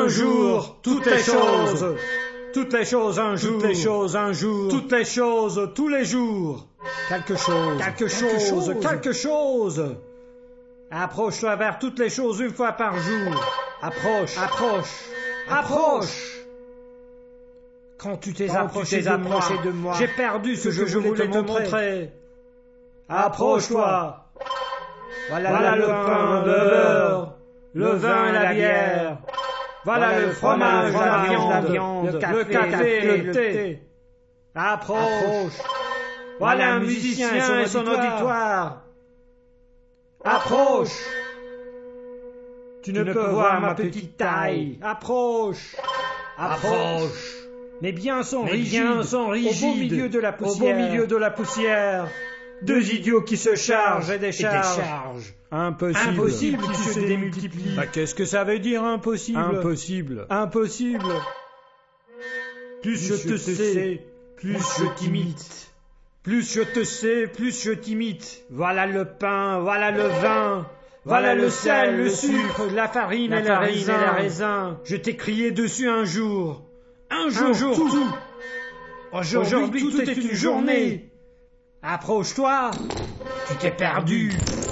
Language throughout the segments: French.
un jour, toutes les choses. Toutes les choses un jour, toutes les choses un jour, toutes les choses tous les jours. Quelque chose, quelque chose, quelque chose. Approche-toi vers toutes les choses une fois par jour. Approche, approche, approche. Quand tu t'es approché de moi, j'ai perdu ce que je voulais te montrer. Approche-toi. Voilà le pain, le beurre, le vin et la bière. Voilà le fromage, la viande, le café, le thé. Approche. Voilà un musicien et son auditoire. Approche. Tu ne peux voir ma petite taille. Approche. Approche. Mes biens sont rigides. Au beau milieu de la poussière. Au beau milieu de la poussière. Deux idiots qui se chargent et déchargent. Impossible. Impossible qui se démultiplie. Bah, qu'est-ce que ça veut dire impossible? Impossible. Impossible. Plus je te sais, plus je t'imite. Plus je te sais, plus je t'imite. Voilà le pain, voilà le vin. Voilà le sel, le sucre, la farine et les raisins. Je t'ai crié dessus un jour. Un jour, tout. Aujourd'hui, tout est une journée. Approche-toi. Tu t'es perdu.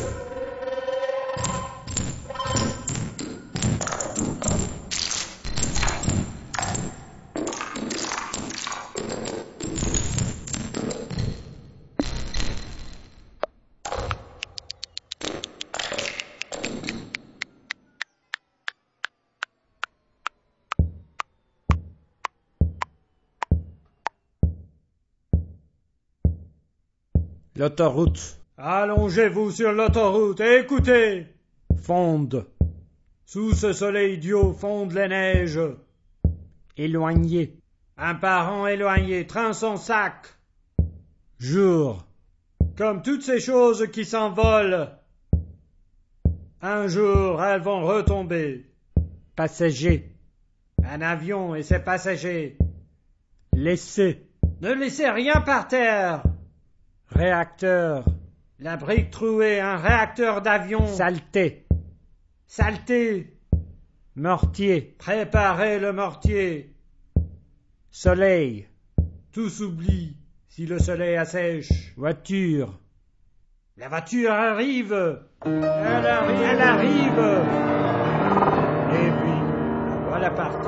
L'autoroute. Allongez-vous sur l'autoroute et écoutez. Fonde. Sous ce soleil idiot fondent les neiges. Éloigné. Un parent éloigné traîne son sac. Jour. Comme toutes ces choses qui s'envolent. Un jour, elles vont retomber. Passager. Un avion et ses passagers. Laisser. Ne laissez rien par terre. Réacteur. La brique trouée, un réacteur d'avion. Saleté. Saleté. Mortier. Préparez le mortier. Soleil. Tout s'oublie si le soleil assèche. Voiture. La voiture arrive. Elle arrive. Et puis, voilà partie.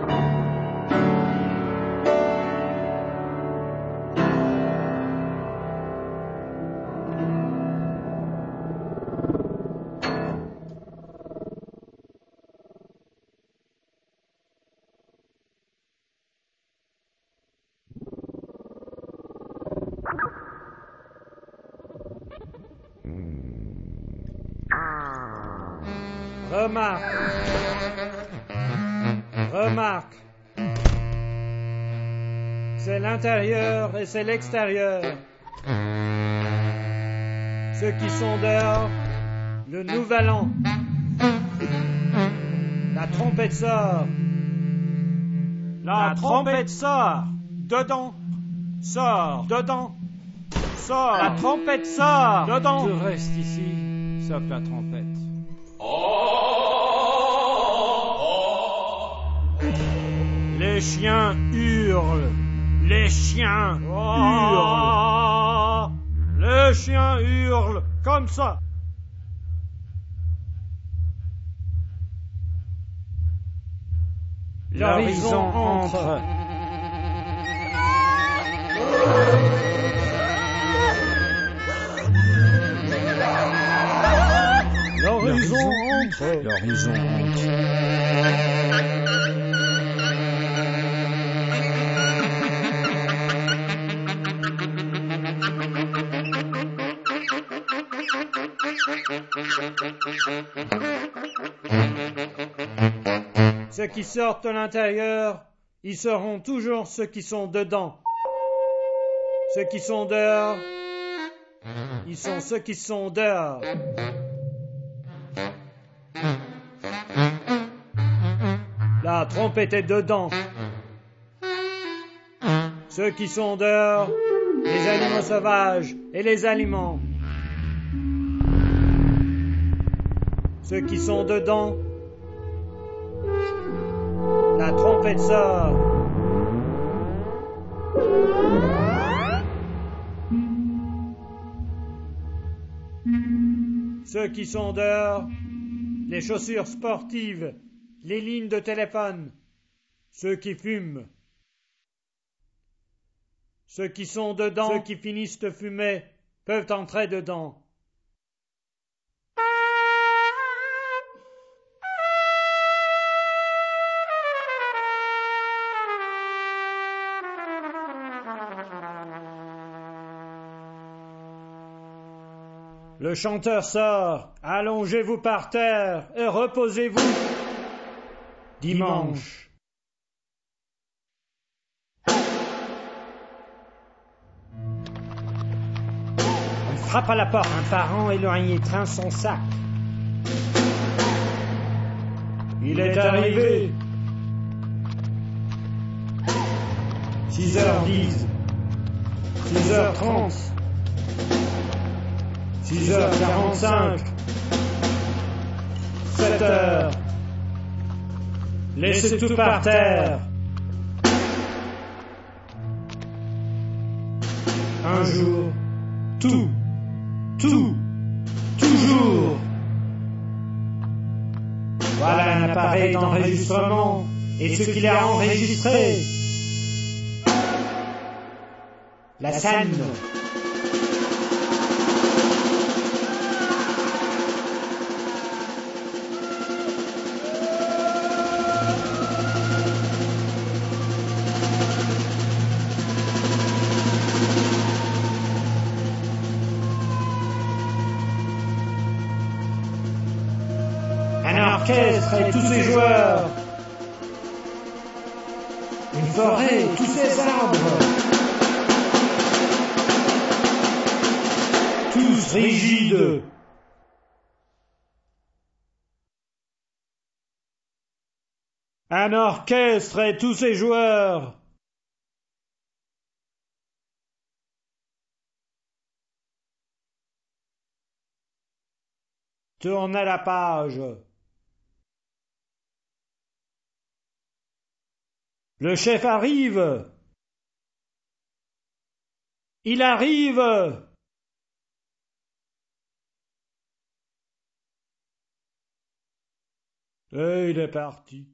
Remarque. C'est l'intérieur et c'est l'extérieur. Ceux qui sont dehors, le nouvel an. La trompette sort. La trompette sort. Dedans. Sort. Dedans. Sort. La trompette sort. Dedans. Tout reste ici, sauf la trompette. Les chiens hurlent. Les chiens hurlent. Les chiens hurlent comme ça. L'horizon entre. L'horizon entre. L'horizon entre. Ceux qui sortent de l'intérieur, ils seront toujours ceux qui sont dedans. Ceux qui sont dehors, ils sont ceux qui sont dehors. La trompette est dedans. Ceux qui sont dehors, les animaux sauvages et les aliments. Ceux qui sont dedans, La trompette sort. Ceux qui sont dehors, les chaussures sportives, les lignes de téléphone, ceux qui fument. Ceux qui sont dedans, ceux qui finissent de fumer, peuvent entrer dedans. Le chanteur sort. Allongez-vous par terre et reposez-vous. Dimanche. On frappe à la porte. Un parent éloigné traîne son sac. Il est arrivé. 6h10. 6h30. 6h45. 7h. Laissez tout par terre. Un jour, toujours. Voilà un appareil d'enregistrement et ce qu'il a enregistré. La scène. Un orchestre et tous ses joueurs. Une forêt et tous ses arbres. Tous rigides. Un orchestre et tous ses joueurs. Tournez la page. Le chef arrive. Il arrive. Et il est parti.